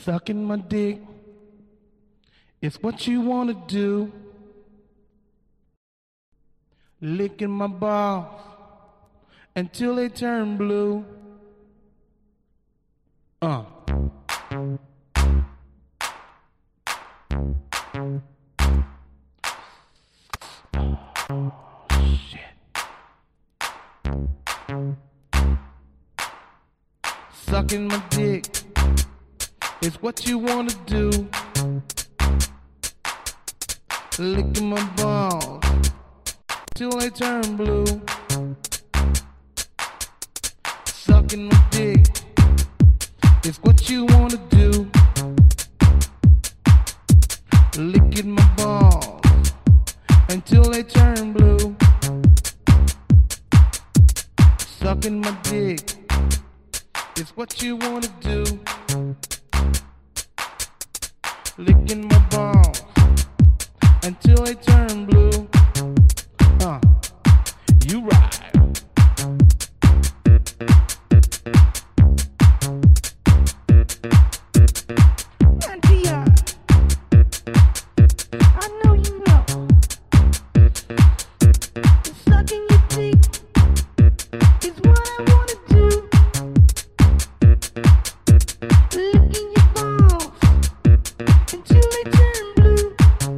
Sucking my dick is what you wanna do. Licking my balls until they turn blue. Shit. Sucking my dick is what you wanna do. Licking my balls till they turn blue. Sucking my dick is what you wanna do. Licking my balls until they turn blue. Sucking my dick is what you wanna do. Licking my balls until they turn blue. You ride. Auntie, I know you know. Sucking your dick is what I wanna do. Licking your balls until they turn blue.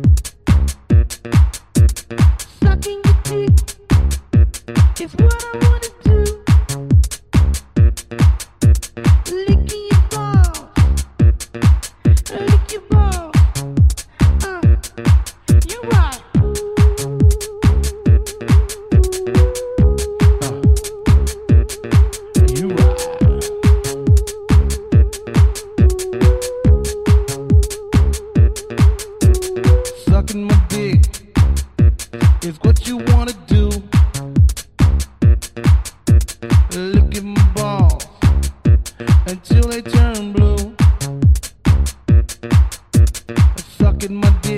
Sucking your dick is what I wanna do. Licking your balls, lick your balls. You right. You right. Sucking my dick is what you wanna do. Licking my balls until they turn blue. Sucking my dick